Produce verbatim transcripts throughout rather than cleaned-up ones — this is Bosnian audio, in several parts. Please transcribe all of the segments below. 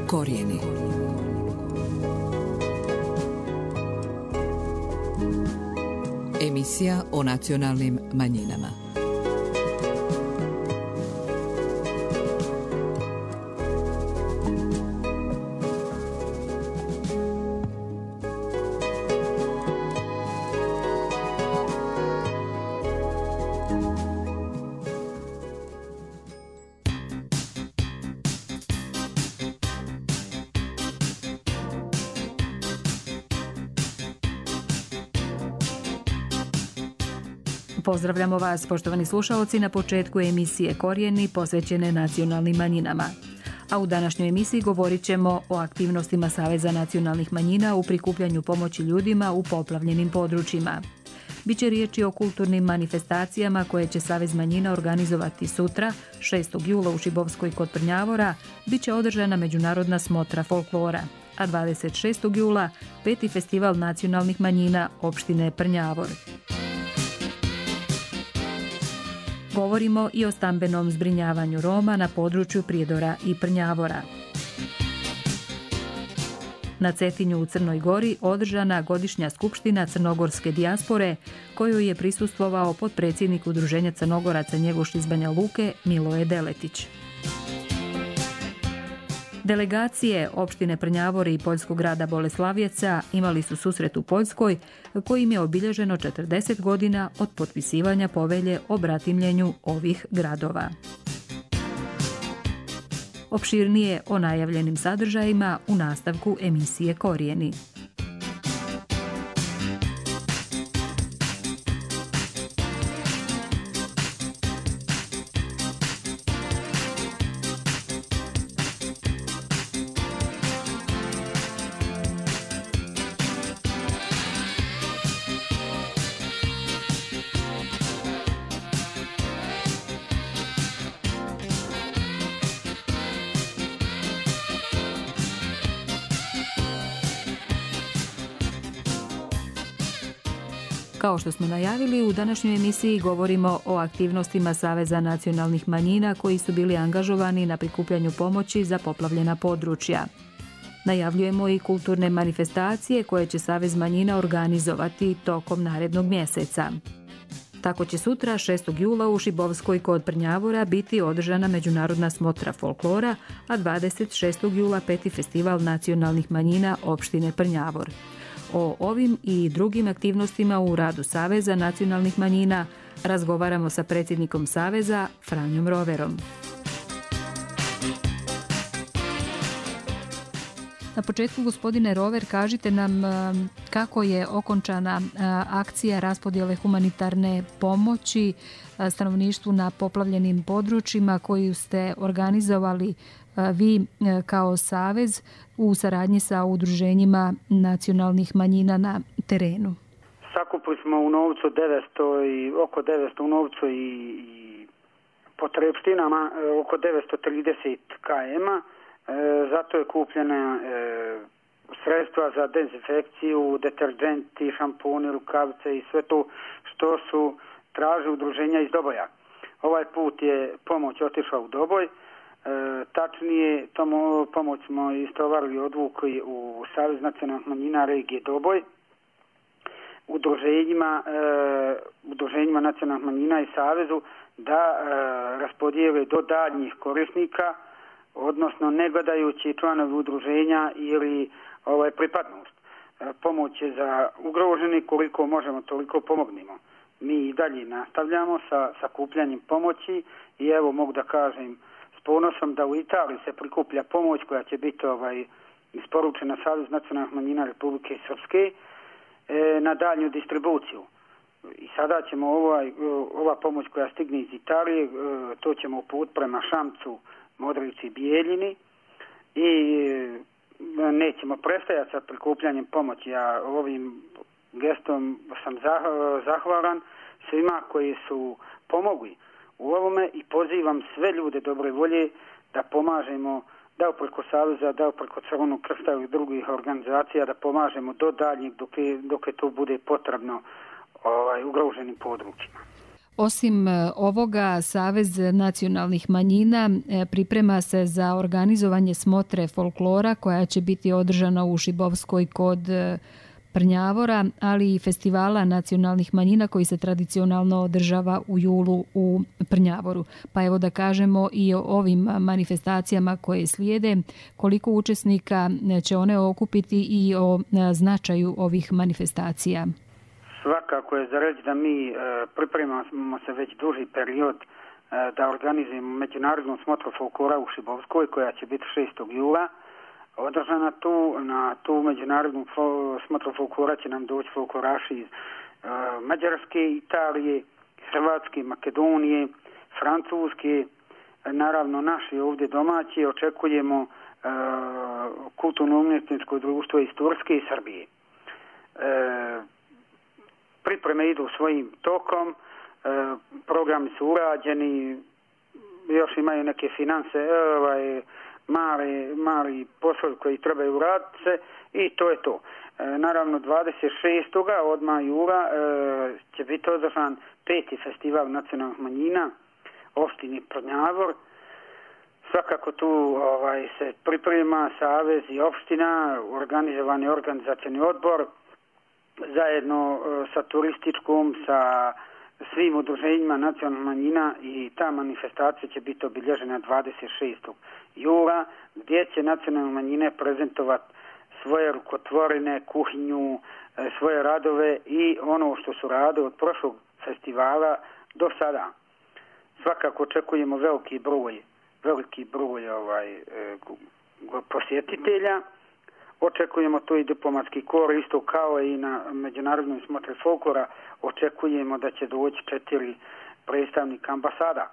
Korijeni. Emisija o nacionalnim manjinama. Pozdravljamo vas, poštovani slušaoci, na početku emisije Korijeni posvećene nacionalnim manjinama. A u današnjoj emisiji govorit ćemo o aktivnostima Saveza nacionalnih manjina u prikupljanju pomoći ljudima u poplavljenim područjima. Biće riječi o kulturnim manifestacijama koje će Savez manjina organizovati sutra, šestog jula u Šibovskoj kod Prnjavora, bit će održana međunarodna smotra folklora, a dvadeset šestog jula peti festival nacionalnih manjina opštine Prnjavor. Govorimo i o stambenom zbrinjavanju Roma na području Prijedora i Prnjavora. Na Cetinju u Crnoj Gori održana godišnja skupština crnogorske dijaspore kojoj je prisustvovao potpredsjednik Udruženja Crnogoraca Njegoš iz Banja Luke Miloje Deletić. Delegacije opštine Prnjavor i poljskog grada Boleslavjeca imali su susret u Poljskoj kojim je obilježeno četrdeset godina od potpisivanja povelje o bratimljenju ovih gradova. Opširnije o najavljenim sadržajima u nastavku emisije Korijeni. Kao što smo najavili, u današnjoj emisiji govorimo o aktivnostima Saveza nacionalnih manjina koji su bili angažovani na prikupljanju pomoći za poplavljena područja. Najavljujemo i kulturne manifestacije koje će Savez manjina organizovati tokom narednog mjeseca. Tako će sutra, šestog jula u Šibovskoj kod Prnjavora biti održana međunarodna smotra folklora, a dvadeset šestog jula peti festival nacionalnih manjina opštine Prnjavor. O ovim i drugim aktivnostima u radu Saveza nacionalnih manjina razgovaramo sa predsjednikom Saveza Franjom Roverom. Na početku, gospodine Rover, kažite nam kako je okončana akcija raspodjele humanitarne pomoći stanovništvu na poplavljenim područjima koju ste organizovali vi kao Savez u saradnji sa udruženjima nacionalnih manjina na terenu. Sakupili smo u novcu devetsto i oko devetsto u novcu i, i potrebštinama oko devetsto trideset kilograma. E, zato je kupljena e, sredstva za dezinfekciju, deterđenti, šampuni, rukavice i sve to što su traži udruženja iz Doboja. Ovaj put je pomoć otišla u Doboj. E, tačnije, tomu pomoć smo istovarili odvukli u Savez nacionalnih manjina regije Doboj, udruženjima, e, udruženjima nacionalnih manjina i Savezu da e, raspodijele do daljnjih korisnika, odnosno ne gledajući članovi udruženja ili ovaj, pripadnost. E, pomoć je za ugroženi, koliko možemo toliko pomognemo. Mi i dalje nastavljamo sa sakupljanjem pomoći i evo mogu da kažem s ponosom da u Italiji se prikuplja pomoć koja će biti ovaj, isporučena Savez nacionalnih manjina Republike Srpske e, na daljnju distribuciju. I sada ćemo ovaj, ova pomoć koja stigne iz Italije, e, to ćemo uput prema Šamcu, Modrici i Bijeljini i e, nećemo prestajati sa prikupljanjem pomoći. Ja ovim gestom sam zahvalan svima koji su pomogli u ovome i pozivam sve ljude dobre volje da pomažemo, da preko Saveza, da preko Crvenog krsta i drugih organizacija, da pomažemo do daljnjeg dok je, dok je to bude potrebno ovaj, ugroženim područjima. Osim ovoga, Savez nacionalnih manjina priprema se za organizovanje smotre folklora koja će biti održana u Šibovskoj kod Prnjavora, ali i festivala nacionalnih manjina koji se tradicionalno održava u julu u Prnjavoru. Pa evo da kažemo i o ovim manifestacijama koje slijede, koliko učesnika će one okupiti i o značaju ovih manifestacija. Svakako je za reći da mi e, pripremamo se već duži period e, da organizujemo međunarodnu smotru folklora u Šibovskoj koja će biti šestog jula. Održana tu, na tu međunarodnu smotru folklora će nam doći folkloraši iz e, Mađarske, Italije, Hrvatske, Makedonije, Francuske, naravno naši ovdje domaći. Očekujemo e, kulturno-umjetničko društvo iz Turske i Srbije. E, Pripreme idu svojim tokom, e, programi su urađeni, još imaju neke finanse, e, ovaj, mali, mali poslovi koji trebaju uraditi se i to je to. E, naravno dvadeset šestog odmah jula e, će biti održan peti festival nacionalnih manjina opštini Prnjavor. Svakako tu ovaj, se priprema savez i opština, organizovani organizacioni odbor, zajedno sa turističkom, sa svim udruženjima nacionalnih manjina i ta manifestacija će biti obilježena dvadeset šestog jula gdje će nacionalne manjine prezentovati svoje rukotvorine, kuhinju, svoje radove i ono što su radili od prošlog festivala do sada. Svakako očekujemo veliki broj, veliki broj ovaj, posjetitelja. Očekujemo to i diplomatski kor, isto kao i na međunarodnoj smotri folklora. Očekujemo da će doći četiri predstavnika ambasada.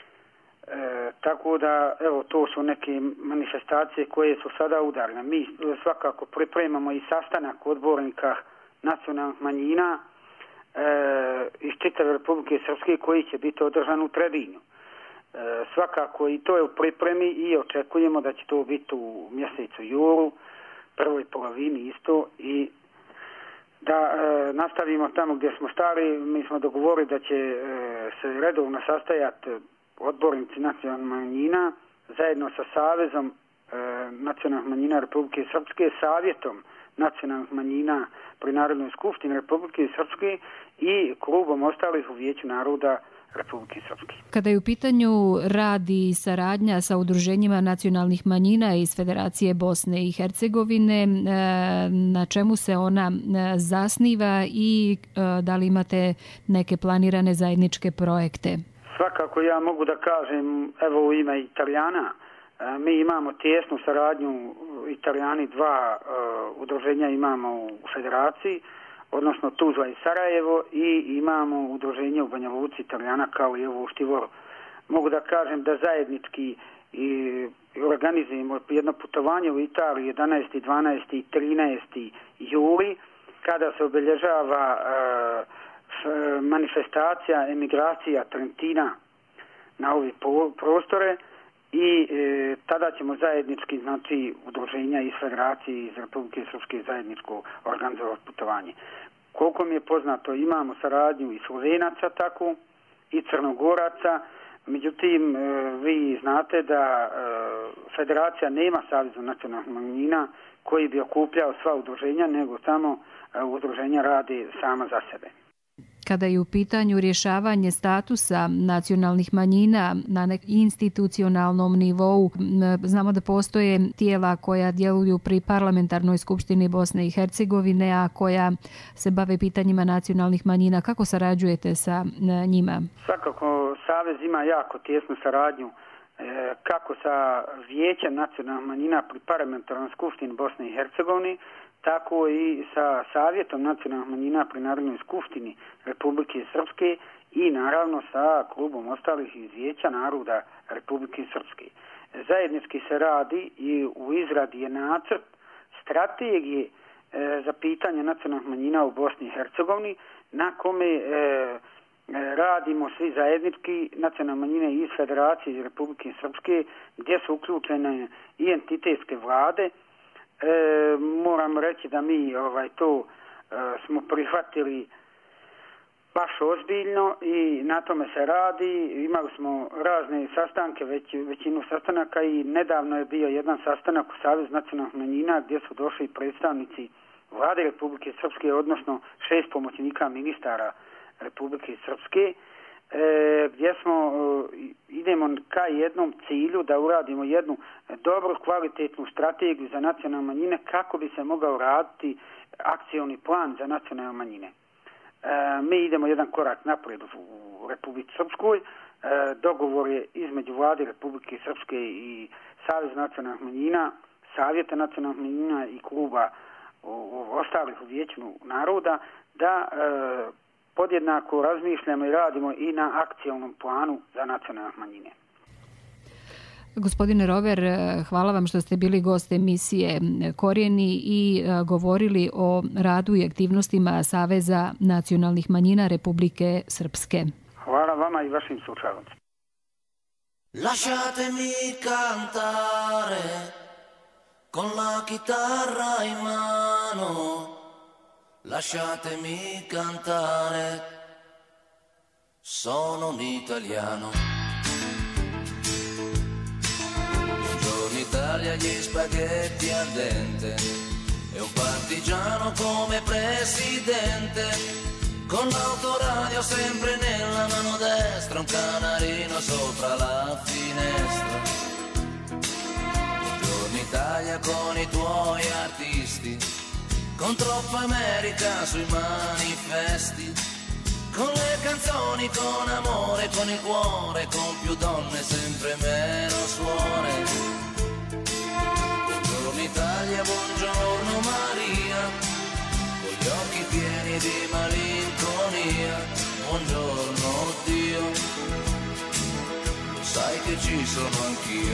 E, tako da, evo, to su neke manifestacije koje su sada udarne. Mi svakako pripremamo i sastanak odbornika nacionalnih manjina e, iz čitave Republike Srpske koji će biti održan u Trebinju. E, svakako i to je u pripremi i očekujemo da će to biti u mjesecu julu, prvoj polovini isto i da e, nastavimo tamo gdje smo stali. Mi smo dogovorili da će e, se redovno sastajati odbornici nacionalnih manjina zajedno sa Savezom e, nacionalnih manjina Republike Srpske, Savjetom nacionalnih manjina pri Narodnoj skupštini Republike Srpske i klubom ostalih u Vijeću naroda Republike Srpske. Kada je u pitanju rad i saradnja sa udruženjima nacionalnih manjina iz Federacije Bosne i Hercegovine, na čemu se ona zasniva i da li imate neke planirane zajedničke projekte? Svakako ja mogu da kažem, evo u ime Italijana, mi imamo tijesnu saradnju, Italijani dva uh, udruženja imamo u Federaciji, odnosno Tuzla i Sarajevo i imamo udruženje u Banja Luci Italijana kao i ovo u Štivoru. Mogu da kažem da zajednički i organizujemo jedno putovanje u Italiji jedanaesti, dvanaesti i trinaesti juli kada se obilježava uh, manifestacija emigracija Trentina na ove prostore i e, tada ćemo zajednički, znači udruženja iz Federacije iz Republike Srpske zajedničko organizovati putovanje. Koliko mi je poznato, imamo saradnju i Slovenaca tako i Crnogoraca, međutim e, vi znate da e, Federacija nema Savezu nacionalnih manjina koji bi okupljao sva udruženja, nego samo e, udruženja rade sama za sebe. Kada je u pitanju rješavanje statusa nacionalnih manjina na institucionalnom nivou, znamo da postoje tijela koja djeluju pri Parlamentarnoj skupštini Bosne i Hercegovine, a koja se bave pitanjima nacionalnih manjina. Kako sarađujete sa njima? Svakako, Savez ima jako tijesnu saradnju kako sa Vijećem nacionalnih manjina pri Parlamentarnoj skupštini Bosne i Hercegovine, tako i sa Savjetom nacionalnih manjina pri Narodnoj skupštini Republike Srpske i naravno sa klubom ostalih iz Vijeća naroda Republike Srpske. Zajednički se radi i u izradi je nacrt strategije e, za pitanje nacionalnih manjina u Bosni i Hercegovini na kome e, radimo svi zajednički nacionalne manjine iz Federacije iz Republike Srpske gdje su uključene i entitetske vlade. E, moram reći da mi ovaj to e, smo prihvatili baš ozbiljno i na tome se radi. Imali smo razne sastanke, već, većinu sastanaka i nedavno je bio jedan sastanak u Savezu nacionalnih manjina gdje su došli predstavnici Vlade Republike Srpske, odnosno šest pomoćnika ministara Republike Srpske, e, gdje smo e, idemo ka jednom cilju da uradimo jednu dobru, kvalitetnu strategiju za nacionalne manjine kako bi se mogao raditi akcioni plan za nacionalne manjine. E, mi idemo jedan korak naprijed u Republici Srpskoj. E, dogovor je između Vlade Republike Srpske i Saveza nacionalnih manjina, Savjeta nacionalnih manjina i kluba u, u ostalih u Vijeću naroda da e, podjednako razmišljamo i radimo i na akcionom planu za nacionalne manjine. Gospodine Rover, hvala vam što ste bili gost emisije Korijeni i govorili o radu i aktivnostima Saveza nacionalnih manjina Republike Srpske. Hvala vama i vašim slušalcima. Lasciatemi cantare con la chitarra in mano, lasciatemi cantare, sono un italiano. Italia, gli spaghetti al dente e un partigiano come presidente, con l'autoradio sempre nella mano destra, un canarino sopra la finestra. Buongiorno Italia con i tuoi artisti, con troppa America sui manifesti, con le canzoni, con amore, con il cuore, con più donne, sempre meno suore. Buongiorno Italia, buongiorno Maria, con gli occhi pieni di malinconia. Buongiorno Dio, lo sai che ci sono anch'io.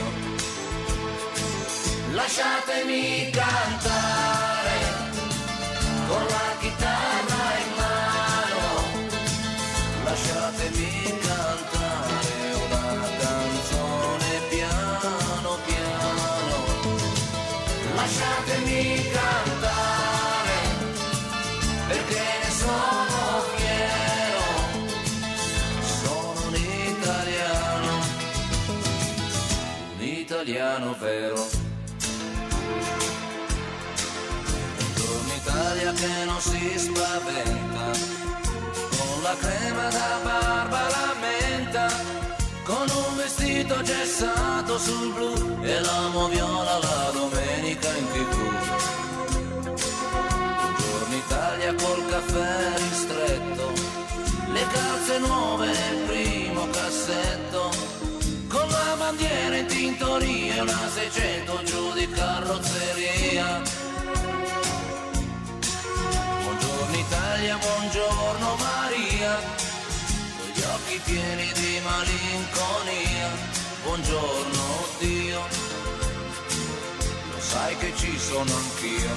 Lasciatemi cantare con la chitarra in mano, lasciatemi cantare una canzone piano piano. Lasciatemi cantare perché ne sono fiero, sono un italiano, un italiano vero. Buongiorno Italia che non si spaventa, con la crema da barba la menta, con un vestito gessato sul blu e l'amo viola la domenica in tivù. Buongiorno Italia col caffè ristretto, le calze nuove nel primo cassetto, con la bandiera in tintoria e una seicento giù di carrozzeria. Buongiorno Italia, buongiorno Maria, con gli occhi pieni di malinconia. Buongiorno Dio, lo sai che ci sono anch'io.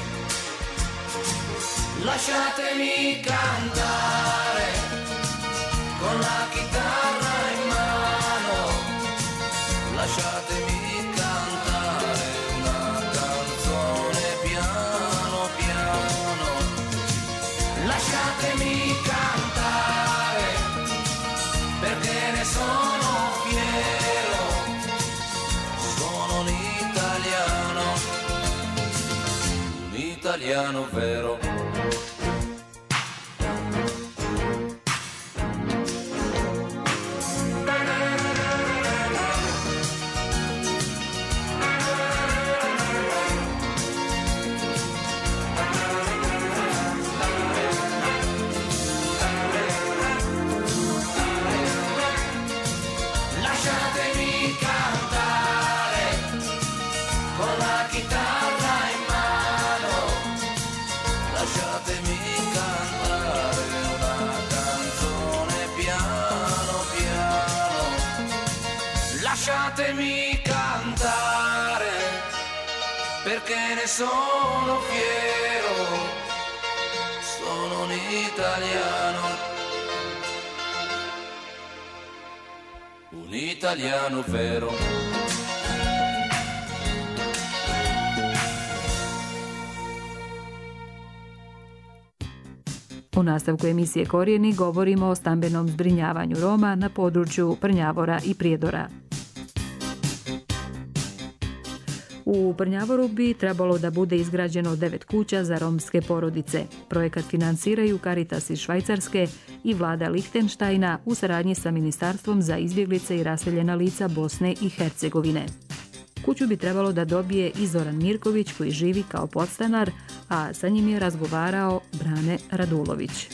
Lasciatemi cantare con la chitarra in mano, lasciatemi cantare una canzone piano piano. Lasciatemi cantare perché ne sono fiero, sono un italiano, un italiano vero. Lasciatemi cantare perché ne sono fiero, sono un italiano, un italiano vero. U nastavku emisije Korijeni govorimo o stambenom zbrinjavanju Roma na području Prnjavora i Prijedora. U Prnjavoru bi trebalo da bude izgrađeno devet kuća za romske porodice. Projekat finansiraju Caritas iz Švajcarske i vlada Lihtenštajna u saradnji sa Ministarstvom za izbjeglice i raseljena lica Bosne i Hercegovine. Kuću bi trebalo da dobije i Zoran Mirković koji živi kao podstanar, a sa njim je razgovarao Brane Radulović.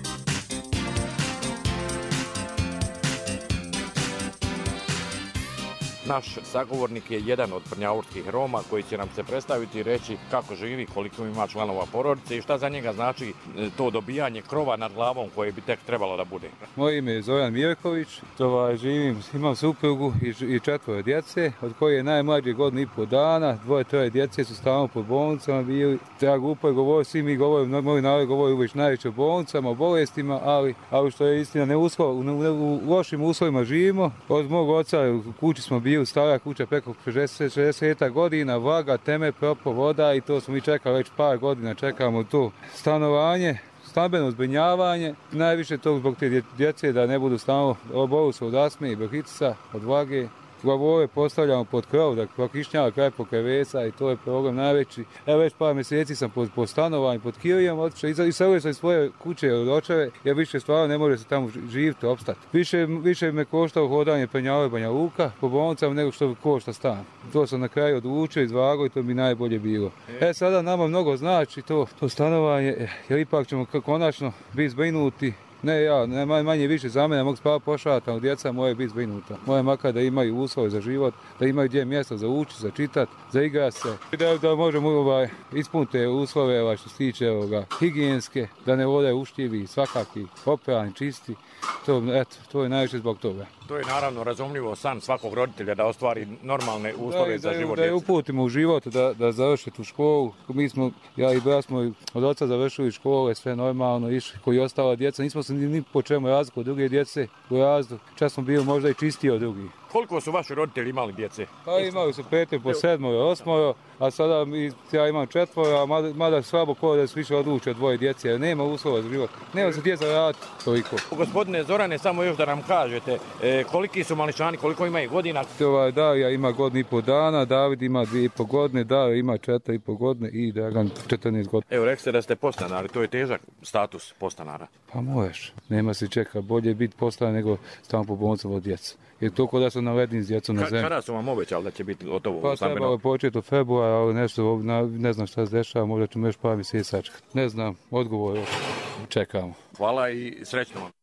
Naš sagovornik je jedan od prnjavorskih Roma koji će nam se predstaviti i reći kako živi, koliko ima članova porodice i šta za njega znači to dobijanje krova nad glavom koje bi tek trebalo da bude. Moje ime je Zoran Mirković, ovaj, živim, imam suprugu i, i četvoro djece, od koje je najmlađe godinu i pol dana, dvoje, troje djece su stalno pod bolnicama bili. Ta grupa je govori, svi mi govorimo, moji narod govori uvijek najveće o bolnicama, o bolestima, ali, ali što je istina, ne uslov, u, u, u lošim uslovima živimo. Od mog oca u kući smo bili, stara kuća preko šezdeset godina, vlaga, teme, propo, voda i to smo mi čekali već par godina, čekamo to stanovanje, stambeno zbrinjavanje, najviše to zbog te djece da ne budu stalno bolu se od astme i bronhitisa, od vlage. Glavove postavljamo pod krov, da prokišnjava kraj pokrevesa i to je problem najveći. Evo već par mjeseci sam pod, pod stanovanjem, pod kirijom otišao i iselio sam iz svoje kuće od očeve, jer više stvarno ne može se tamo živjeti, opstati. Više, više me koštao hodanje Prnjavor Banja Luka po bolnicama nego što košta stan. To sam na kraju odlučio, izvagao i to bi najbolje bilo. E sada nama mnogo znači to, to stanovanje, jer ipak ćemo konačno biti zbrinuti. Ne ja, ne, manje više za mene, mogu spavati po šatama, djeca moje biti zbrinuta. Moje makar da imaju uslove za život, da imaju gdje mjesto za učiti, za čitati, za igrati se. Da, da možemo ovaj, ispuniti te uslove ovaj, što se tiče ovoga, higijenske, da ne vode uštljivi, svakaki, operani, čisti. To, eto, to je najviše zbog toga. To je naravno razumljivo san svakog roditelja da ostvari normalne uslove da, za da, život da djece. Da je uputimo u život, da, da završi tu školu. Mi smo, ja i brat smo od oca završili škole, sve normalno, išli koji ostala djeca. Nismo se ni, ni po čemu razliku od druge djece u razdu. Čas smo bili možda i čistiji od drugih. Koliko su vaši roditelji imali djece? Pa imali su pete po sedmoro, osmoro, a sada mi, ja imam četvoro, a mada, mada slabo ko da su više odlučio dvoje djece, jer nema uslova za život. Nema se gdje zaraditi toliko. Gospodine Zorane, samo još da nam kažete, e, koliki su mališani, koliko imaju godina? Ovaj Darija ima godinu i pol dana, David ima dvije i pol godine, Darija ima četiri i pol godine i Dragan četrnaest godina. Evo, rekli ste da ste postanari, to je težak status postanara. Pa možeš, nema se čeka, bolje biti postanar nego tamo po bolnicama od djeca. Jer toliko da su navedeni s djecom na zemlji. Kada su vam obećali da će biti gotovo? Pa trebalo početi u februara, ali nešto, ne znam šta se dešava, možda ćemo još par mjeseci sačekati. Ne znam, odgovor čekamo. Hvala i srećno vam.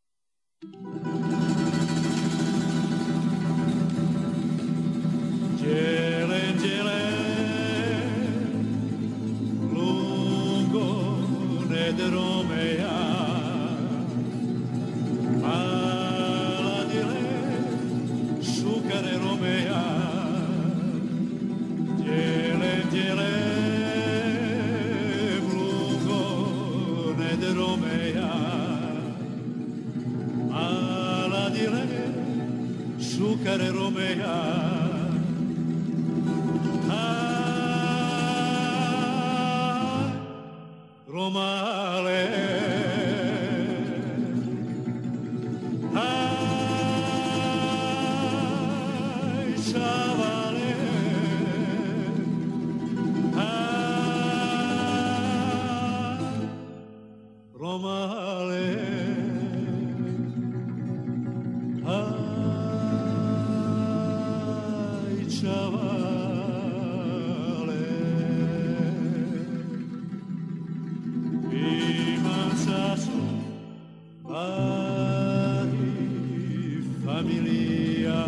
Djele, djele, lungo ned Romea, mala djele, šukare Romea, djele, djele, lungo ned Romea, mala djele, šukare Romea. Romale, aj, šavale, aj, Romale, aj, šavale. Familia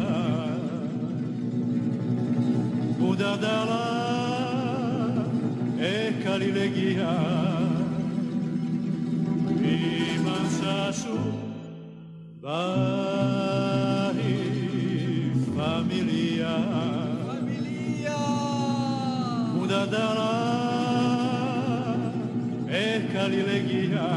Udadala e Calilegia Iman sasu Bari Familia Familia Udadala e Calilegia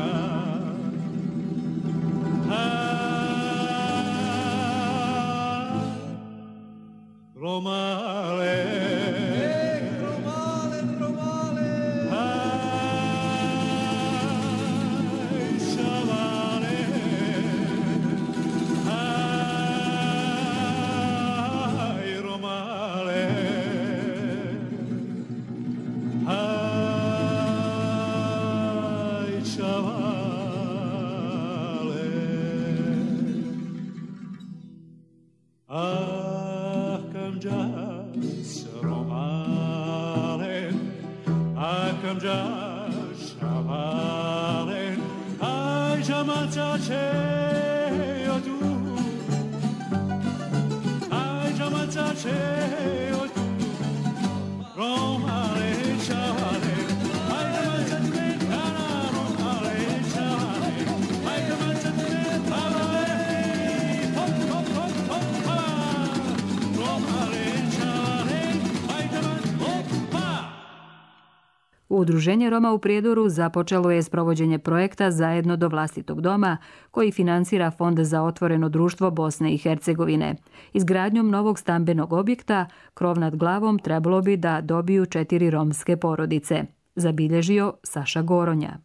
Romale, eh, Romale, Romale, ay, kam jashavalen ay jamatzache odu ay jamatzache odu romale chavale ay jamatzache kana romale chavale ay jamatzache romale hop hop hop hop romale chavale ay jamatzache Udruženje Roma u Prijedoru započelo je sprovođenje projekta Zajedno do vlastitog doma, koji financira Fond za otvoreno društvo Bosne i Hercegovine. Izgradnjom novog stambenog objekta, krov nad glavom trebalo bi da dobiju četiri romske porodice, zabilježio Saša Goronja.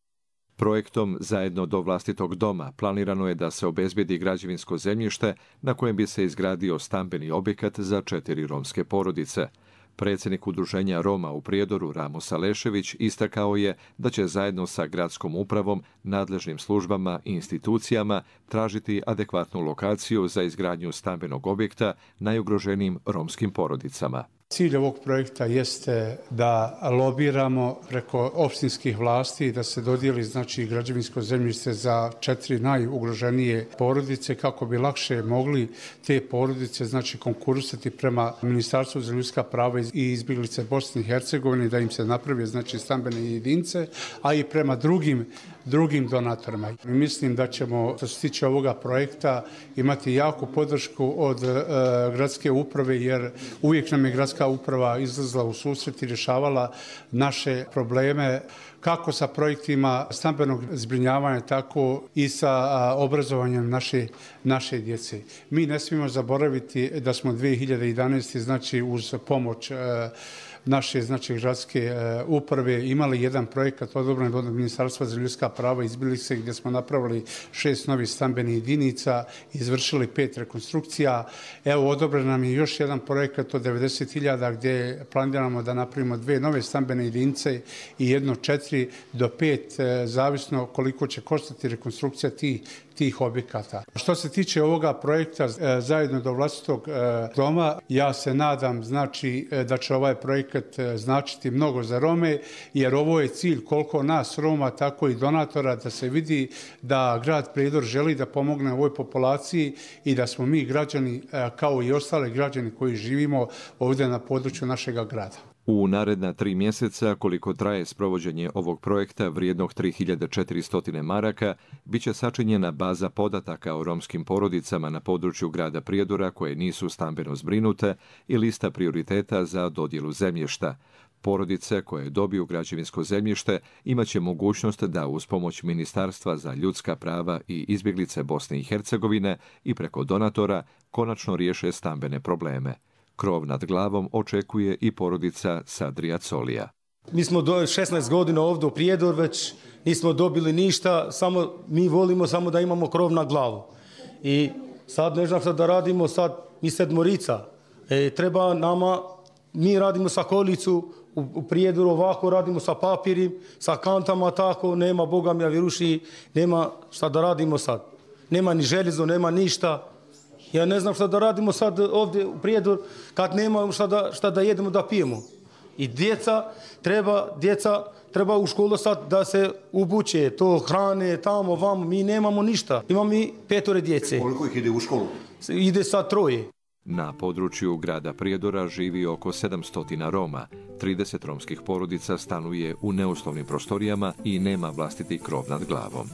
Projektom Zajedno do vlastitog doma planirano je da se obezbedi građevinsko zemljište na kojem bi se izgradio stambeni objekat za četiri romske porodice. Predsjednik Udruženja Roma u Prijedoru Ramo Salešević istakao je da će zajedno sa gradskom upravom, nadležnim službama i institucijama tražiti adekvatnu lokaciju za izgradnju stambenog objekta najugroženijim romskim porodicama. Cilj ovog projekta jeste da lobiramo preko opštinskih vlasti da se dodijeli znači građevinsko zemljište za četiri najugroženije porodice kako bi lakše mogli te porodice znači konkurisati prema Ministarstvu za ljudska prava i izbjeglice Bosne i Hercegovine da im se napravi znači stambene jedinice, a i prema drugim drugim donatorima. Mislim da ćemo, što se tiče ovoga projekta, imati jaku podršku od e, gradske uprave, jer uvijek nam je gradska uprava izlazila u susret i rješavala naše probleme, kako sa projektima stambenog zbrinjavanja, tako i sa a, obrazovanjem naše, naše djece. Mi ne smijemo zaboraviti da smo dvije hiljade jedanaeste. znači uz pomoć e, naše znači gradske uh, uprave imali jedan projekat odobren od Ministarstva za ljudska prava i izbjeglice gdje smo napravili šest novih stambenih jedinica, izvršili pet rekonstrukcija. Evo odobren nam je još jedan projekat od devedeset hiljada gdje planiramo da napravimo dve nove stambene jedinice i jedno četiri do pet, uh, zavisno koliko će koštati rekonstrukcija tih tih objekata. Što se tiče ovoga projekta Zajedno do vlastitog doma, ja se nadam znači da će ovaj projekat značiti mnogo za Rome, jer ovo je cilj koliko nas Roma, tako i donatora, da se vidi da grad Prijedor želi da pomogne ovoj populaciji i da smo mi građani, kao i ostale građani koji živimo ovdje na području našega grada. U naredna tri mjeseca, koliko traje sprovođenje ovog projekta vrijednog tri hiljade četiristo maraka, bit će sačinjena baza podataka o romskim porodicama na području grada Prijedora koje nisu stambeno zbrinute i lista prioriteta za dodjelu zemljišta. Porodice koje dobiju građevinsko zemljište imaće mogućnost da uz pomoć Ministarstva za ljudska prava i izbjeglice Bosne i Hercegovine i preko donatora konačno riješe stambene probleme. Krov nad glavom očekuje i porodica Sadrija Colija. Mi smo do šesnaest godina ovdje u Prijedor, već nismo dobili ništa, samo mi volimo samo da imamo krov nad glavom. I sad ne znam šta da radimo, sad mi sedmorica. E, treba nama, mi radimo sa kolicu, u, u Prijedoru ovako radimo sa papirim, sa kantama tako, nema Boga mi ja vjeruši, nema šta da radimo sad. Nema ni željezo, nema ništa. Ja ne znam šta da radimo sad ovdje u Prijedor kad nemamo šta da, šta da jedemo, da pijemo. I djeca treba, djeca treba u školu sad da se ubuće, to hrane, tamo, vamo, mi nemamo ništa. Imamo mi petore djece. Koliko ih ide u školu? Ide sad troje. Na području grada Prijedora živi oko sedamsto Roma. trideset romskih porodica stanuje u neuslovnim prostorijama i nema vlastiti krov nad glavom.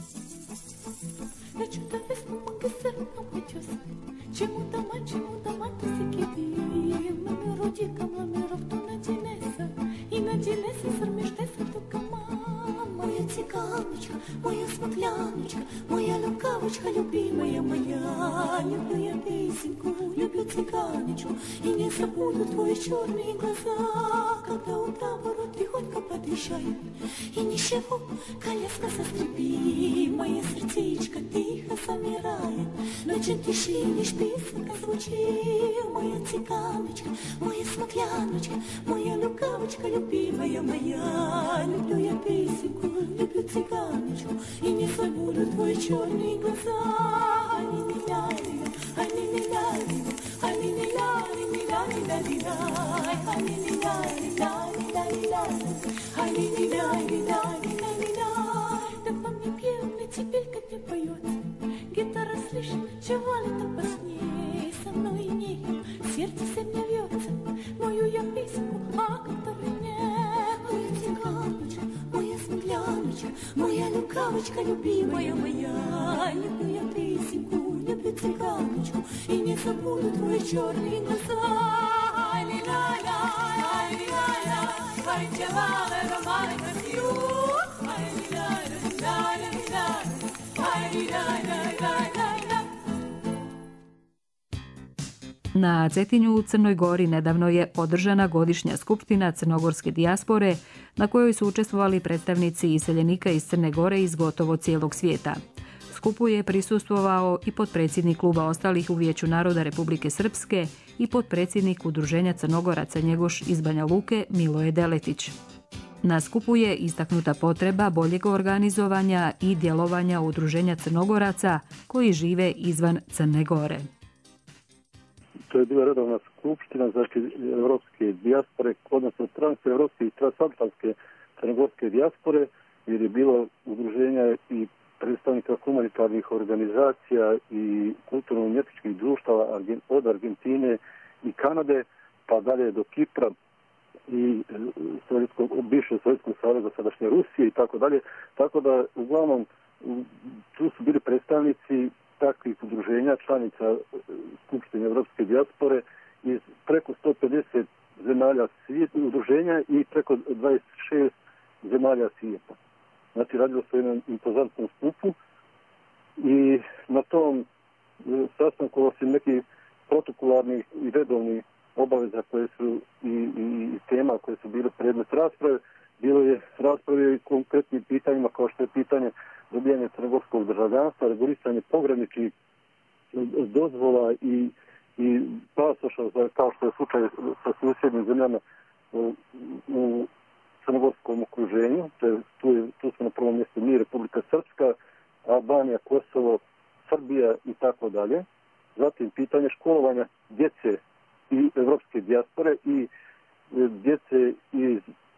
Цыганочка, моя смокляночка, моя лукавочка, любимая моя, люблю я песенку, люблю цыганочку, и не забуду твои черные глаза, когда у табора тихонько подъезжает, и ничего, коляска заскрипи, мое сердечко тихо замирает, ночью тиши лишь песенка звучит, моя цыганочка, моя смокляночка, моя лукавочка, любимая моя, люблю я песенку, люблю цыганочку, и не забуду твои черные глаза. Али-ли-ля-ли, али-ли-ля-ли, али-ли-ля-ли, али-ли-ля-ли, али-ли-ля-ли, али-ли-ля-ли. Ай, лиляй, лиляй, лиляй, лиляй. Так во мне пьет, теперь как не поет. Гитара слышит, чего ли-то позднее. Со мной нехим, сердце все мне вьется. Мою я песенку, а как-то мне. Моя цыганочка, моя смугляночка, моя лукавочка любимая моя. Люблю я песенку, люблю цыганочку, и не забуду твои черные глаза. Ай, лиляля, ай, лиляля, ай, чевале, ромай, касью. Ай, лиляля, лиляля, лиляля, ай, лиляля, лиляля, лиляля. Na Cetinju u Crnoj Gori nedavno je održana godišnja skupština crnogorske dijaspore na kojoj su učestvovali predstavnici iseljenika iz Crne Gore iz gotovo cijelog svijeta. Skupu je prisustvovao i potpredsjednik kluba ostalih u Vijeću naroda Republike Srpske i potpredsjednik Udruženja Crnogoraca Njegoš iz Banja Luke Miloje Deletić. Na skupu je istaknuta potreba boljeg organizovanja i djelovanja Udruženja Crnogoraca koji žive izvan Crne Gore. To je bila redovna skupština, znači evropske dijaspore, odnosno transevropske i transatlantske crnogorske dijaspore, jer je bilo udruženja i predstavnika humanitarnih organizacija i kulturno-umjetničkih društava od Argentine i Kanade, pa dalje do Kipra i bivšeg Sovjetskog saveza, sadašnje Rusije i tako dalje. Tako da, uglavnom, tu su bili predstavnici takvih udruženja, članica Skupštine Evropske dijaspore iz preko sto pedeset zemalja svijeta, udruženja i preko dvadeset šest zemalja svijeta. Znači, radilo se o jednom impozantnom skupu i na tom sastanku, osim nekih protokolarnih i redovnih obaveza koje su i, i, i tema koje su bile predmet rasprave, bilo je rasprave i konkretnim pitanjima kao što je pitanje dobijanja crnogorskog državljanstva, regulisanje pograničnih dozvola i, i pasoša, kao što je slučaj sa susjednim zemljama u, u crnogorskom okruženju. Tu, je, tu smo na prvom mjestu mi, Republika Srpska, Albanija, Kosovo, Srbija i tako dalje. Zatim pitanje školovanja djece i evropske dijaspore i djece iz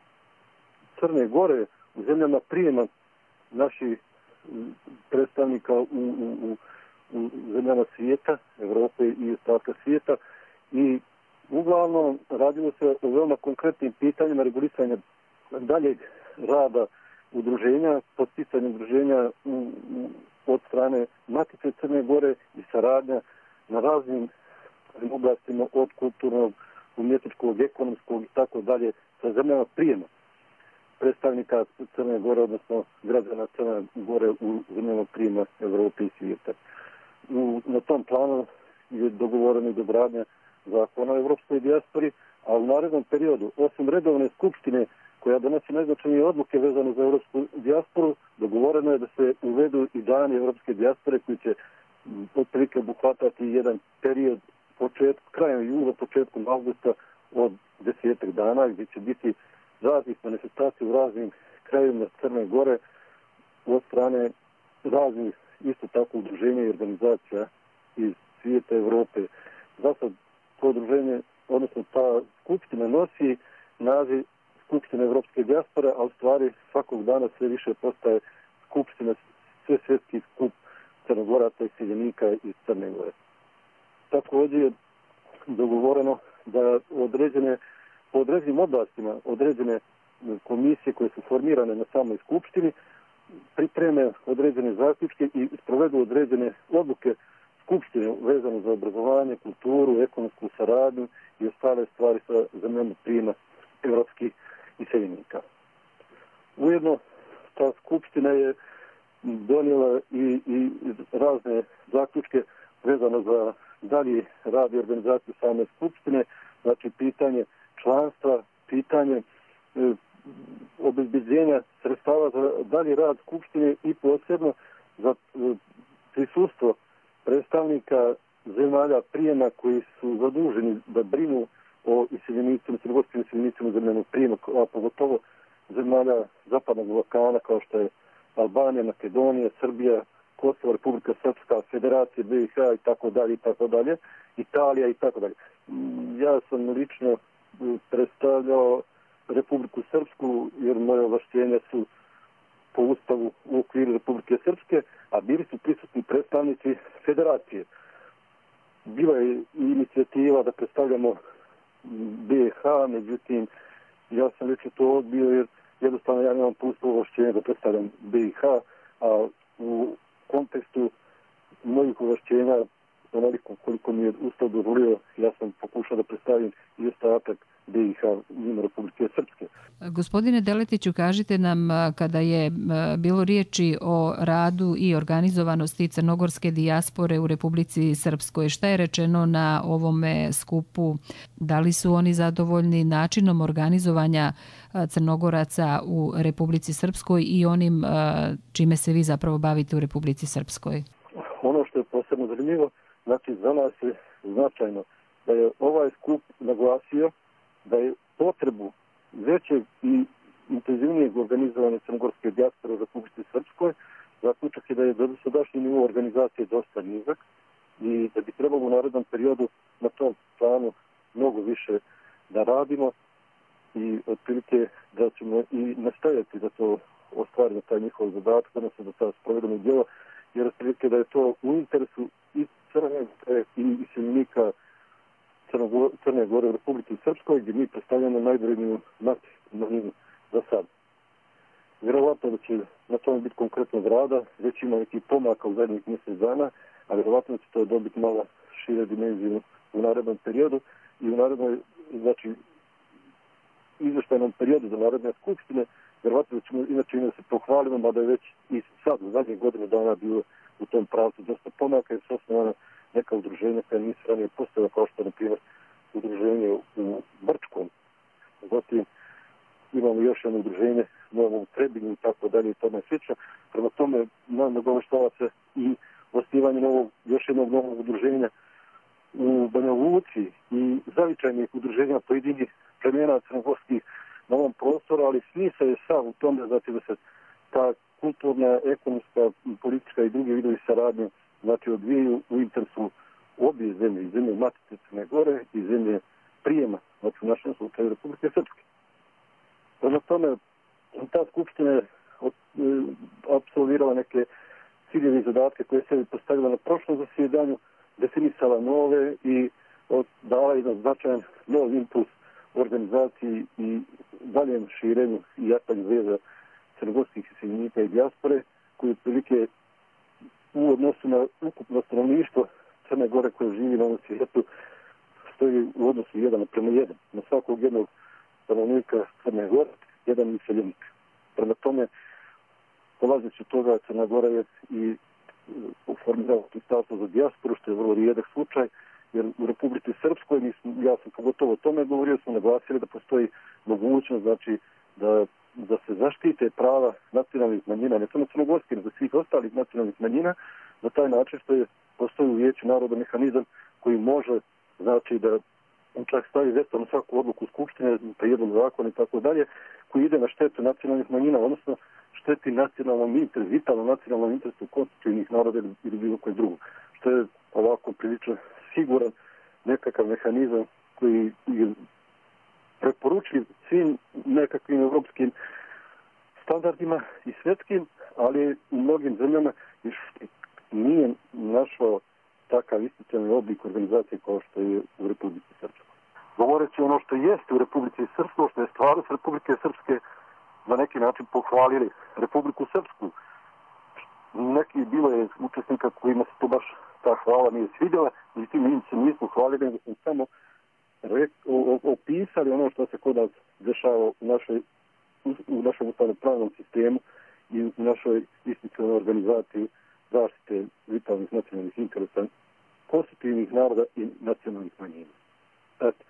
Crne Gore u zemljama prijema naših predstavnika u, u, u, u zemljama svijeta, Evrope i ostatka svijeta. I uglavnom radilo se o veoma konkretnim pitanjima regulisanja daljeg rada udruženja, podsticanja udruženja u, u, od strane Matice Crne Gore i saradnja na raznim oblastima od kulturnog, umjetničkog, ekonomskog i tako dalje sa zemljama prijema predstavnika Crne Gore, odnosno građana Crne Gore u zemljama prijema Evrope i svijeta. U, na tom planu je dogovorena i dogradnja zakona o evropskoj dijaspori, a u narednom periodu, osim redovne skupštine koja donosi najznačajnije odluke vezane za evropsku dijasporu, dogovoreno je da se uvedu i dani evropske dijaspore koji će otprilike obuhvatati jedan period početku, krajem jula, početkom avgusta od desetak dana, gdje će biti raznih manifestacija u raznim krajevima Crne Gore od strane raznih isto tako udruženja i organizacija iz svijeta Evrope. Zato to udruženje, odnosno ta skupština nosi naziv Skupština Evropske dijaspore, a u stvari svakog dana sve više postaje skupština, sve svjetski skup Crnogoraca i iseljenika iz Crne Gore. Također je dogovoreno da određene, po određenim oblastima određene komisije koje su formirane na samoj skupštini pripreme određene zaključke i sprovedu određene odluke skupštine vezano za obrazovanje, kulturu, ekonomsku saradnju i ostale stvari sa zemljama prijema evropskih iseljenika. Ujedno ta skupština je donijela i, i razne zaključke vezano za dalji rad i organizaciju same skupštine, znači pitanje članstva, pitanje e, obezbeđenja sredstava za dalji rad skupštine i posebno za e, prisustvo predstavnika zemalja prijema koji su zaduženi da brinu o iseljenicima, crnogorskim iseljenicima zemljanog prijema, a pogotovo zemalja Zapadnog Balkana kao što je Albanija, Makedonija, Srbija, Kosovo, Republika Srpska, Federacija B i H i tako dalje i tako dalje, Italija i tako dalje. Ja sam lično predstavljao Republiku Srpsku, jer moje ovlaštenja su po ustavu u okviru Republike Srpske, a bili su prisutni predstavnici federacije. Bila je i inicijativa da predstavljamo B i H, međutim, ja sam lično to odbio jer jednostavno ja nemam po ustavu ovlaštenja da predstavljam B i H, a u kontekstu mojih ovlaštenja, onoliko koliko mi je ustav dozvolio, ja sam pokušao da predstavim i ostatak B i H njima Republike Srpske. Gospodine Deletiću, kažite nam, kada je bilo riječi o radu i organizovanosti crnogorske dijaspore u Republici Srpskoj, šta je rečeno na ovome skupu? Da li su oni zadovoljni načinom organizovanja Crnogoraca u Republici Srpskoj i onim čime se vi zapravo bavite u Republici Srpskoj? Ono što je posebno zanimljivo, znači za nas je značajno da je ovaj skup naglasio da je potrebu većeg i intenzivnijeg organizovanja crnogorske dijaspore u Republici Srpskoj. Zaključak je da je dosadašnji nivo organizacije dosta nizak i da bi trebalo u narednom periodu na tom planu mnogo više da radimo i otprilike da ćemo i nastaviti da to ostvarimo taj njihov zadatak, odnosno da to sprovedemo djelo, jer otprilike da je to u interesu i Crne Gore i iseljenika Crne Gore u Republici Srpskoj, gdje mi predstavljamo najvredniju nacionalnu za sad. Vjerovatno da će na tome biti konkretnog rada, već ima neki pomaka u zadnjih mjesec dana, a vjerovatno će to dobiti malo šire dimenziju u narednom periodu i u narednoj, znači, izvještajnom periodu za naredne skupštine, vjerovatno da ćemo inače da se pohvalimo, mada je već i sad u zadnjih godinu dana bilo u tom pravcu dosta pomaka, jer su osnovana neka udruženja koja nisu ranije postavila, kao što je, na primjer, udruženje u Brčkom. Zatim imamo još jedno udruženje novo u Trebinju i tako dalje i tome slično. Prema tome, nagoveštava se i osnivanje novog, još jednog novog udruženja u Banja Luci i zavičajnih udruženja pojedinih plemena crnogorskih na ovom prostoru, ali smisao je sav u tome znači da se ta kulturna, ekonomska, politička i drugi vidovi saradnje znači odvijaju u interesu obje zemlje, i zemlje Matice Crne Gore i zemlje prijema, znači u našem slučaju Republike Srpske. Prema tome, ta skupština je apsolvirala neke ciljeve i zadatke koje se je postavila na prošlom zasjedanju, definisala nove i dala jedan značajan nov impuls organizaciji i daljem širenju i jačanju veza crnogorskih iseljenika i dijaspore, koji otprilike u odnosu na ukupno stanovništvo Crne Gore koje živi na ovom svijetu stoji u odnosu jedan prema jedan. Na svakog jednog stanovnika Crne Gore jedan iseljenik. Prema tome, polazeći od toga, Crna Gora je i formirala ministarstvo za dijasporu, što je vrlo rijedak slučaj, jer u Republici Srpskoj, ja sam pogotovo o tome govorio, smo naglasili da postoji mogućnost, znači, da, da se zaštite prava nacionalnih manjina, ne samo crnogorskih, nego svih ostalih nacionalnih manjina, na taj način što je postoji u Vijeću naroda mehanizam koji može, znači, da on čak stavi veto na svaku odluku Skupštine, prijedlog zakona i tako dalje, koji ide na štetu nacionalnih manjina, odnosno šteti nacionalnom interesu, vitalnom nacionalnom interesu konstitutivnih naroda ili bilo koje drugo. Što je ovako prilično siguran nekakav mehanizam koji je preporučiv svim nekakvim evropskim standardima i svjetskim, ali u mnogim zemljama još nije našao takav institucionalni oblik organizacije kao što je u Republici Srpskoj. Govoreći ono što jeste u Republici Srpskoj, što je stvarnost Republike Srpske, na neki način pohvalili Republiku Srpsku. Neki bilo je učesnika kojima se to baš ta hvala nije svidjela, i tim mi se nismo hvalili, nego smo samo opisali ono što se kod nas dešava u, našoj, u našem ustavno-pravnom sistemu i u našoj institucionalnoj organizaciji zaštite vitalnih nacionalnih interesa konstitutivnih naroda i nacionalnih manjina. Eto,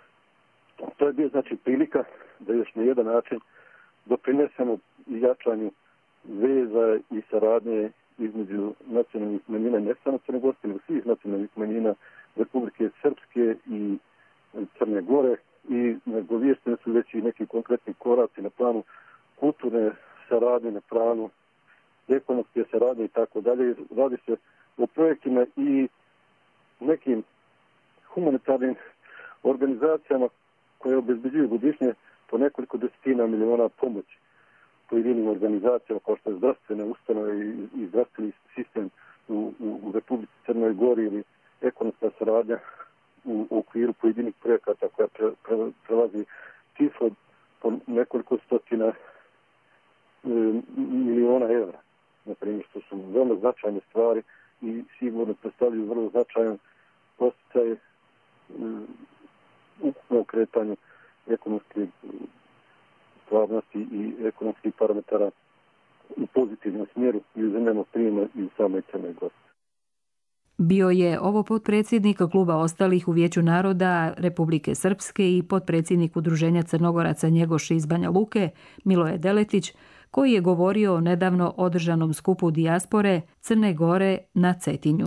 to je bio znači prilika da još na jedan način doprinesemo i jačanju veza i saradnje između nacionalnih manjina, ne samo crnogorske, nego svih nacionalnih manjina Republike Srpske i Crne Gore, i nagoviješteni su već i neki konkretni koraci na planu kulturne saradnje, na planu ekonomske saradnje i tako dalje. Radi se o projektima i nekim humanitarnim organizacijama koje obezbeđuju godišnje po nekoliko desetina miliona pomoći pojedinim organizacijama kao što je zdravstvene ustanove i, i zdravstveni sistem u, u, u Republici Crnoj Gori ili ekonomska saradnja u, u okviru pojedinih projekata koja pre, pre, prelazi cifru po nekoliko stotina e, miliona evra, na primjer, što su veoma značajne stvari i sigurno predstavljaju vrlo značajan posticaj e, ukupno kretanju ekonomske stvarnosti i ekonomskih parametara u pozitivnom smjeru i u zemljama prijema i u samoj Crnoj Gori. Bio je ovo potpredsjednik kluba ostalih u Vijeću naroda Republike Srpske i potpredsjednik Udruženja Crnogoraca Njegoš iz Banja Luke, Miloje Deletić, koji je govorio o nedavno održanom skupu dijaspore Crne Gore na Cetinju.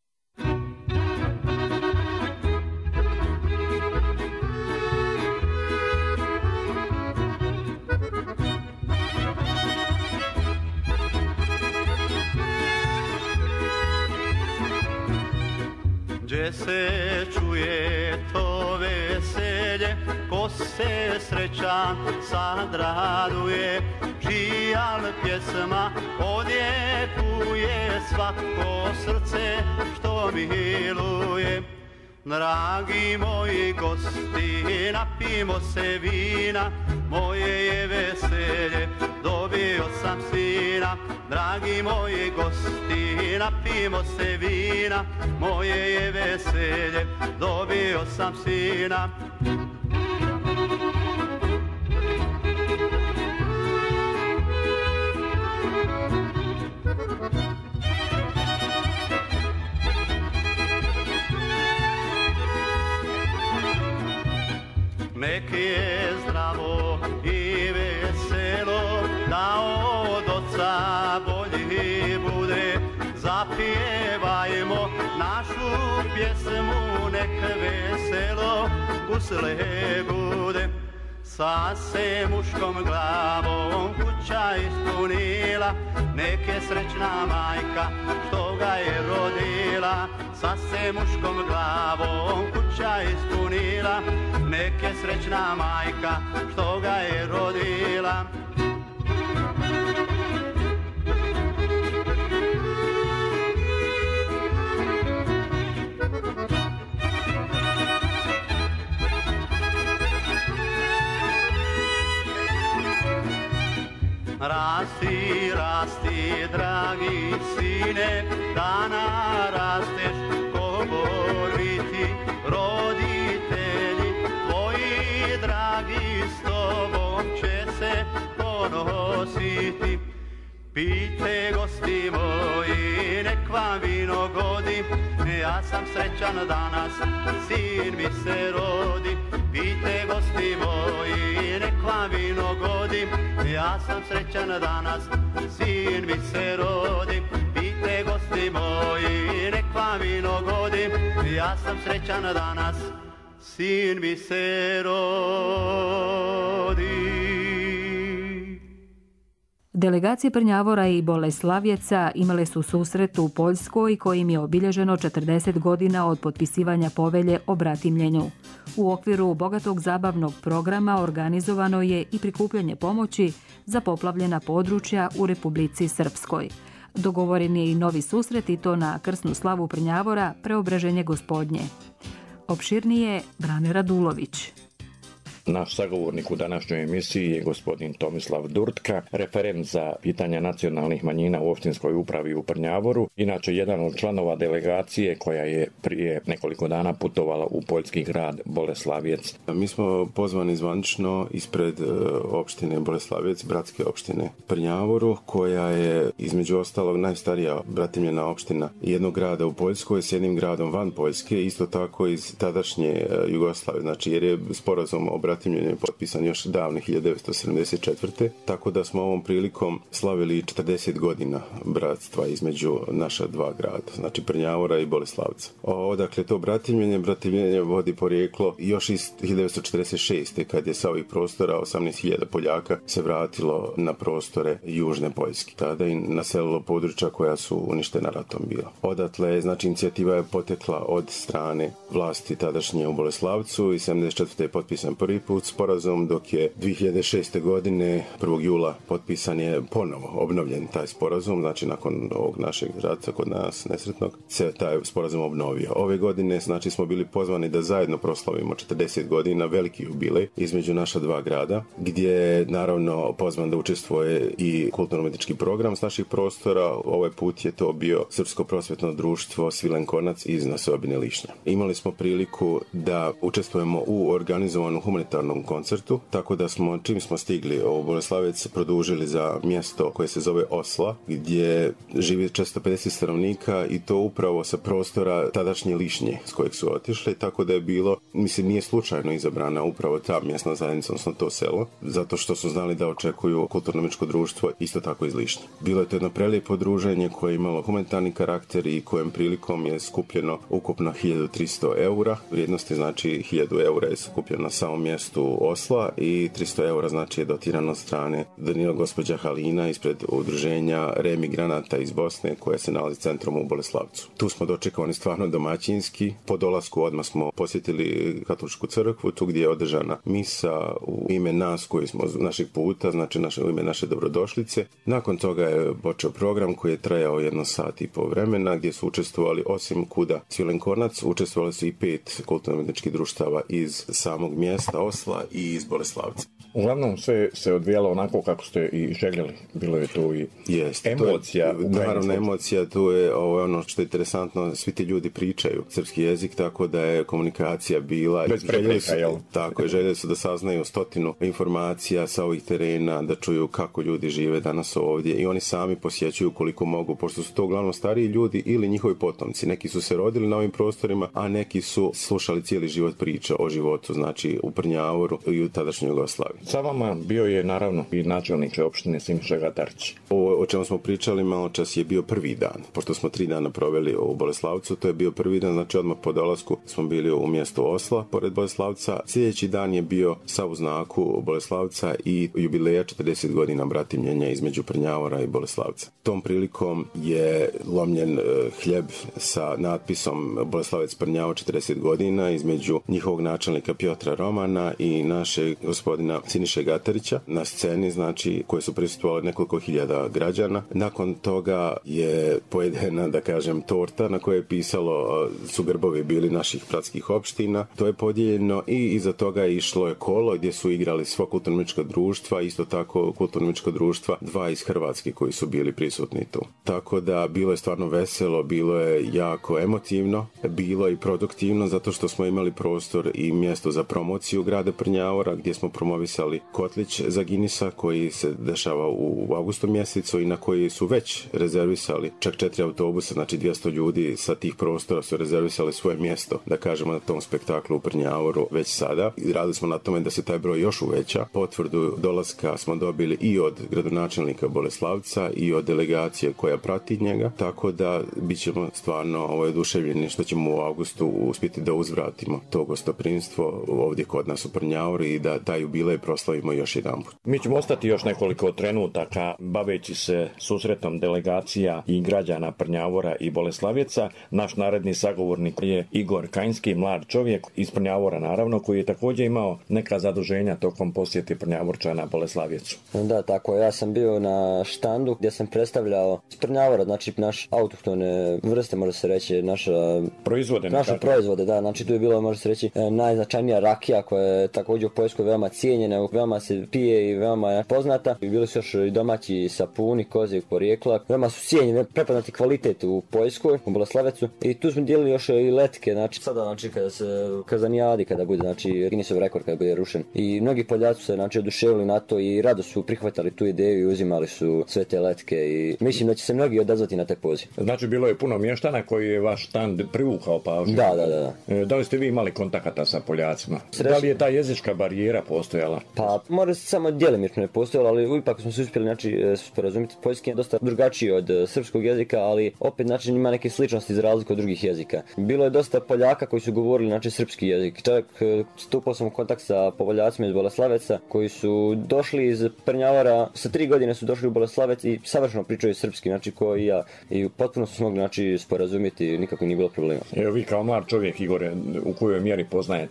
Gdje se čuje to veselje, ko se srećan sad raduje, čija pjesma odjekuje svako srce što miluje. Dragi moji gosti, napijmo se vina, moje je veselje, dobio sam sina. Dragi moji gosti, napijmo se vina, moje je veselje, dobio sam sina. Nek je zdravo i veselo, da od oca bolji bude. Zapjevajmo našu pjesmu, nek veselo gusle bude. Sa se muškom glavom kuća ispunila, nek je srećna majka što ga je rodila. Sa se muškom glavom kuća ispunila, nek je srećna majka što ga je rodila. Rasti, rasti, dragi sine, da narasteš ko boriti. Roditelji tvoji dragi s tobom će se ponositi. Pijte gosti moji, nek vam vino godi, ja sam srećan danas, sin mi se rodi. Pijte gosti moji, nek vam vino godi, ja sam srećan danas, sin mi se rodi. Pijte gosti moji, nek vam vino godi, ja sam srećan danas, sin mi se rodi. Delegacije Prnjavora i Boleslavjeca imale su susret u Poljskoj kojim je obilježeno četrdeset godina od potpisivanja povelje o bratimljenju. U okviru bogatog zabavnog programa organizovano je i prikupljanje pomoći za poplavljena područja u Republici Srpskoj. Dogovoren je i novi susret i to na krsnu slavu Prnjavora, Preobraženje Gospodnje. Opširnije Brane Radulović. Naš sagovornik u današnjoj emisiji je gospodin Tomislav Durtka, referent za pitanja nacionalnih manjina u opštinskoj upravi u Prnjavoru, inače jedan od članova delegacije koja je prije nekoliko dana putovala u poljski grad Boleslavjec. Mi smo pozvani zvanično ispred opštine Boleslavjec, bratske opštine Prnjavoru, koja je između ostalog najstarija bratimljena opština jednog grada u Poljskoj s jednim gradom van Poljske, isto tako iz tadašnje Jugoslavije, znači jer je sporazum o bratimljenju je potpisan još davne hiljadu devetsto sedamdeset četvrte. Tako da smo ovom prilikom slavili četrdeset godina bratstva između naša dva grada, znači Prnjavora i Boleslavca. Odakle to bratimljenje? Bratimljenje vodi porijeklo još iz hiljadu devetsto četrdeset šeste. kad je sa ovih prostora osamnaest hiljada Poljaka se vratilo na prostore južne Poljske. Tada i naselilo područja koja su uništena ratom bila. Odatle, znači, inicijativa je potekla od strane vlasti tadašnje u Boleslavcu i sedamdeset četvrte je potpisan prvi put sporazum, dok je dvije hiljade šeste. godine prvog jula potpisan je ponovo obnovljen taj sporazum, znači nakon ovog našeg rata kod nas nesretnog se taj sporazum obnovio. Ove godine znači smo bili pozvani da zajedno proslavimo četrdeset godina, veliki jubilej između naša dva grada, gdje je naravno pozvan da učestvuje i kulturno-umjetnički program s naših prostora. Ovaj put je to bio Srpsko prosvetno društvo Svilen Konac iz Naseobine Lišnja. Imali smo priliku da učestvujemo u organizovanom humanitarnom koncertu, tako da smo, čim smo stigli u Boleslavec, produžili za mjesto koje se zove Osla, gdje živi četiristo pedeset stanovnika i to upravo sa prostora tadašnje Lišnje s kojeg su otišli, tako da je bilo, mislim, nije slučajno izabrana upravo ta mjesna zajednica, odnosno to selo, zato što su znali da očekuju kulturno-umjetničko društvo isto tako iz Lišnje. Bilo je to jedno prelijepo druženje koje je imalo humanitarni karakter i kojem prilikom je skupljeno ukupno hiljadu tristo eura. Vrijednosti znači hiljadu eura je skupljeno na samom mjestu Osla i tristo eura znači je dotirano od strane Danila gospođa Halina ispred udruženja Remigranata iz Bosne koje se nalazi centrom u Boleslavcu. Tu smo dočekani stvarno domaćinski. Po dolasku odmah smo posjetili katoličku crkvu, tu gdje je održana misa u ime nas koji smo našeg puta, znači naše, u ime naše dobrodošlice. Nakon toga je počeo program koji je trajao jedno sat i pol vremena, gdje su učestvovali osim kuda Svilen Konac, učestvovali su i pet kulturno-umjetničkih društava iz samog mjesta Osla i iz Boleslavca. Uglavnom sve se odvijalo onako kako ste i željeli. Bilo je tu i Jest, emocija. To je, naravno emocija, tu je ovo, ono što je interesantno, svi ti ljudi pričaju srpski jezik, tako da je komunikacija bila. Bez prepreka, jel? Tako je, željeli su da saznaju stotinu informacija sa ovih terena, da čuju kako ljudi žive danas ovdje i oni sami posjećuju koliko mogu, pošto su to uglavnom stariji ljudi ili njihovi potomci. Neki su se rodili na ovim prostorima, a neki su slušali cijeli život priča o životu, znači u Prnjavoru i u tadašnjoj Jugoslaviji. Sa vama bio je naravno i načelnik opštine Siniša Gatarić. O, o čemu smo pričali malo čas je bio prvi dan, pošto smo tri dana proveli u Boleslavcu, to je bio prvi dan, znači odmah po dolasku smo bili u mjestu Osla, pored Boleslavca. Sljedeći dan je bio sa u znaku Boleslavca i jubileja četrdeset godina bratimljenja između Prnjavora i Boleslavca. Tom prilikom je lomljen e, hljeb sa natpisom Boleslavec Prnjavo četrdeset godina između njihovog načelnika Pjotra Romana i našeg gospodina Siniše Gatarića na sceni, znači koje su prisustvovali nekoliko hiljada građana. Nakon toga je pojedena, da kažem, torta na kojoj je pisalo, su grbovi bili naših bratskih opština. To je podijeljeno i iza toga je išlo je kolo gdje su igrali sva kulturno-umjetnička društva, isto tako kulturno-umjetnička društva, dva iz Hrvatske koji su bili prisutni tu. Tako da bilo je stvarno veselo, bilo je jako emotivno, bilo je i produktivno zato što smo imali prostor i mjesto za promociju grada Prnjavora gdje smo promovisali kotlić za Guinnessa koji se dešava u avgustu mjesecu i na koji su već rezervisali čak četiri autobusa, znači dvjesto ljudi sa tih prostora su rezervisali svoje mjesto, da kažemo, na tom spektaklu u Prnjavoru već sada. I radili smo na tome da se taj broj još uveća. Potvrdu dolaska smo dobili i od gradonačelnika Boleslavca i od delegacije koja prati njega, tako da bit ćemo stvarno ovaj, oduševljeni što ćemo u avgustu uspjeti da uzvratimo to gostoprimstvo ovdje kod nas u Prnjavoru i da taj jubilej proslavimo još jedan put. Mi ćemo ostati još nekoliko trenutaka baveći se susretom delegacija i građana Prnjavora i Boleslavjeca. Naš naredni sagovornik je Igor Kajnski, mlad čovjek iz Prnjavora naravno, koji je također imao neka zaduženja tokom posjeti Prnjavorčana Boleslavjecu. Da, tako je. Ja sam bio na štandu gdje sam predstavljao iz Prnjavora, znači naš autohtone vrste, može se reći, naša proizvode. Naše nekako. proizvode, da, znači tu je bilo, može se reći, najznačajnija rakija koja je također u Poljskoj veoma cijenjena, veoma se pije i veoma je poznata. I bili su još i domaći sapuni kozijeg porijekla, veoma su cijenjeni, prepoznati kvalitet u Poljskoj, u Boleslavecu. I tu smo dijelili još i letke, znači sada, znači kada se Kazanijadi, kada bude, znači Guinnessov rekord kada bude rušen. I mnogi Poljaci se, znači, oduševili na to i rado su prihvatali tu ideju i uzimali su sve te letke i mislim da će se mnogi odazvati na te poziv. Znači bilo je puno mještana koji je vaš štand privukao pažnju. Da, da, da. Da li ste vi imali kontakata sa Poljacima? Sreći. Da li je ta jezička barijera postojala? Pa, možda samo djelimično je postojala, ali ipak smo se uspjeli, znači, sporazumiti. Poljski je dosta drugačiji od srpskog jezika, ali opet, znači, ima neke sličnosti za razliku od drugih jezika. Bilo je dosta Poljaka koji su govorili, znači, srpski jezik. Čak stupao sam u kontakt sa Poljacima iz Boleslaveca koji su došli iz Prnjavora, sa tri godine su došli u Boleslavec i savršeno pričaju srpski, znači ko i ja. I potpuno su mogli, znači, sporazumjeti, nikako nije bilo problema. Evo vi kao mlad čovjek, Igore, u kojoj mjeri poznajete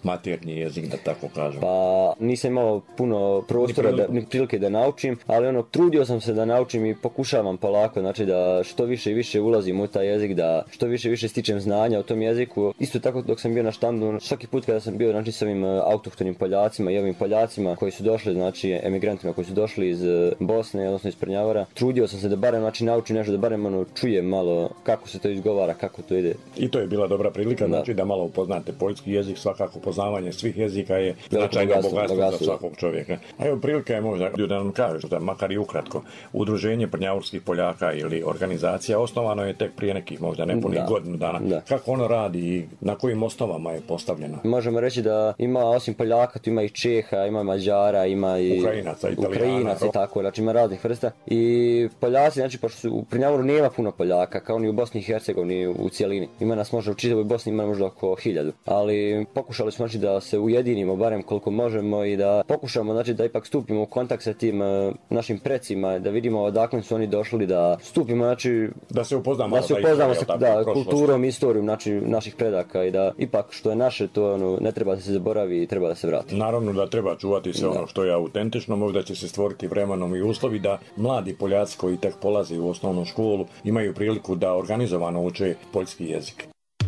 maternji jezik, da tako kažem? Pa nisam imao puno prostora, ni prilike. Da, ni prilike da naučim, ali ono, trudio sam se da naučim i pokušavam polako, znači da što više i više ulazim u taj jezik, da što više i više stičem znanja o tom jeziku. Isto tako dok sam bio na štandu, svaki put kada sam bio znači s ovim autohtonim Poljacima i ovim Poljacima koji su došli, znači emigrantima koji su došli iz Bosne, odnosno iz Prnjavora, trudio sam se da barem znači naučim nešto, da barem ono čujem malo kako se to izgovara, kako to ide. I to je bila dobra prilika, da. Znači da malo upoznate poljski jezik, svakako poznavanje svih jezika je značajno bogatstvo za svakog čovjeka. A evo prilika je možda da nam kažeš, da makar i ukratko, Udruženje prnjavorskih Poljaka ili organizacija osnovano je tek prije nekih možda nepunih da. godinu dana. Da. Kako ono radi i na kojim osnovama je postavljeno? Možemo reći da ima osim Poljaka, tu ima i Čeha, ima Mađara, ima i Ukrajinaca, Italijana, Ukrajinaca i tako, znači ima raznih vrsta. I Poljaci, znači pošto su, u Prnjavoru nema puno Poljaka, kao ni u Bosni i Hercegovini u cijelini. Ima nas možda u čitavoj Bosni ima možda oko hiljadu. Ali pokušali smo znači da se ujedinimo barem koliko možemo i da pokušamo znači da ipak stupimo u kontakt sa tim uh, našim precima, da vidimo odakle su oni došli, da stupimo znači da se upoznamo, da se upoznamo sa da, kulturom, istorijom znači naših predaka i da ipak što je naše to ono, ne treba da se zaboravi i treba da se vrati. Naravno da treba čuvati sve da. ono što je autentično, možda će se stvoriti vremenom i uslovi da mladi Poljaci koji tek polaze u osnovnu školu imaju priliku da organizovano uče poljski jezik.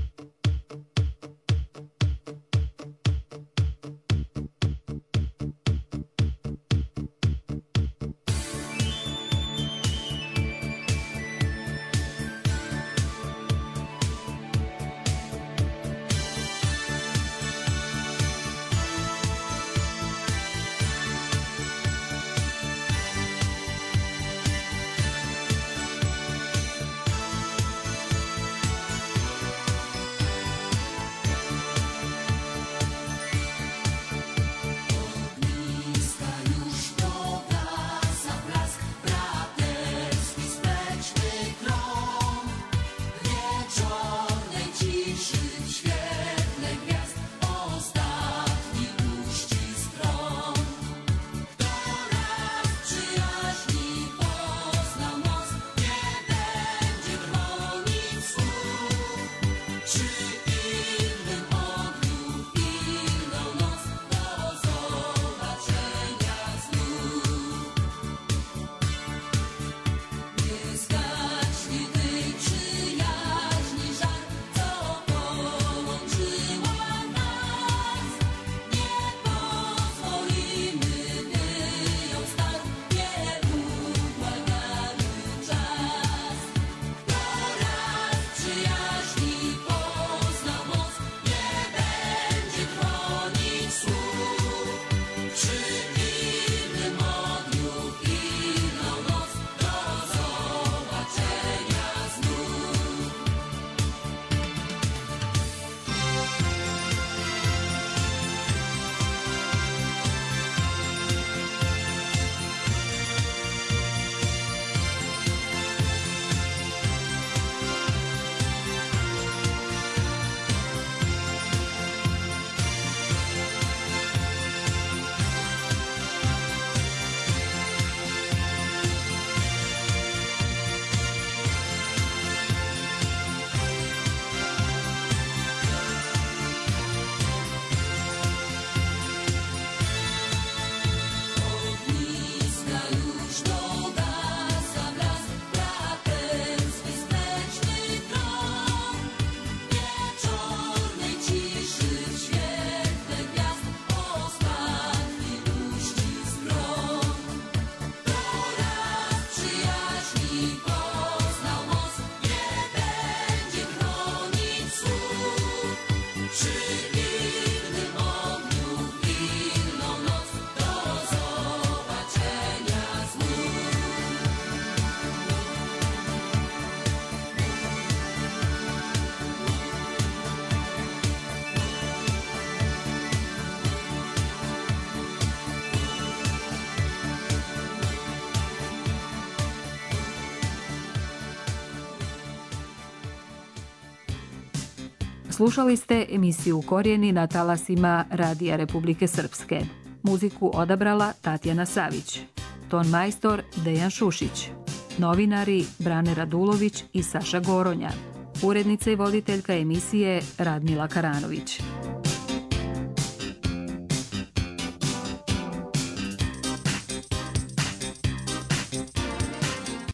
Slušali ste emisiju Korijeni na talasima Radija Republike Srpske. Muziku odabrala Tatjana Savić. Ton majstor Dejan Šušić. Novinari Brane Radulović i Saša Goronja. Urednica i voditeljka emisije Radmila Karanović.